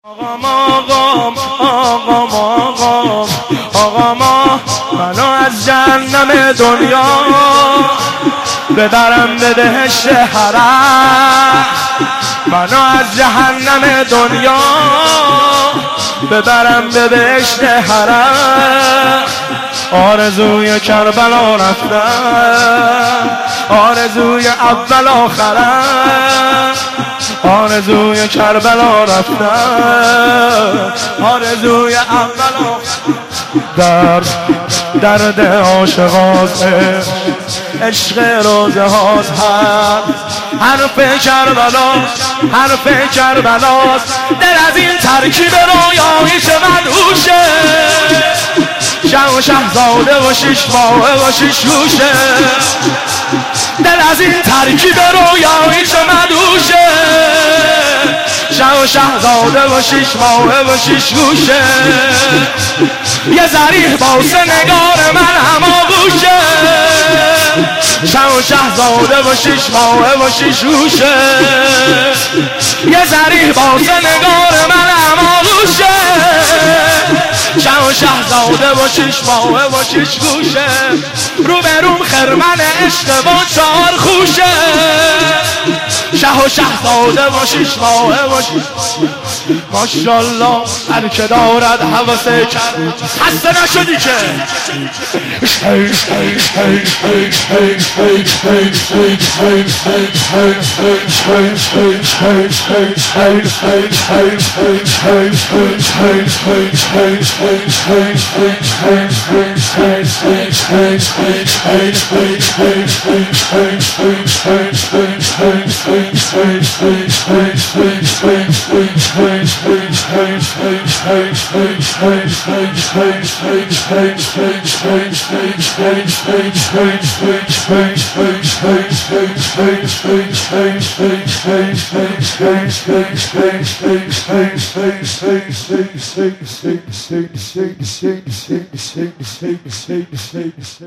آقا ما منو از جهنم دنیا ببرم به بهشت حرم، منو از جهنم دنیا ببرم به بهشت حرم. آرزوی کربلا رفتم، آرزوی اول آخرم، آرزوی کربلا رفتم، آرزوی اول آخرم. درد عاشقاست، عشق روزه هاست، حرف کربلاست، حرف کربلاست. دل از این ترکیب رویایی چه مدهوشه، شه و شهزاده و 6 ماهه و 6 گوشه. دل از این ترکیب رویایی چه مدهوشه، شه و شهزاده و 6 ماهه و 6 گوشه. یه ذریح باسه نگار من هماغوشه، شه و شهزاده و 6 ماهه و 6 گوشه. یه ذریح باسه نگار من هماغوشه، شه و شهزاده و 6 ماهه و 6 گوشه. رو به روم خرمن عشق و 4 خوشه، شه و شهزاده و 6 ماهه و 6. ماشاءالله هر که دارد حواسه کرد خسته نشدی که.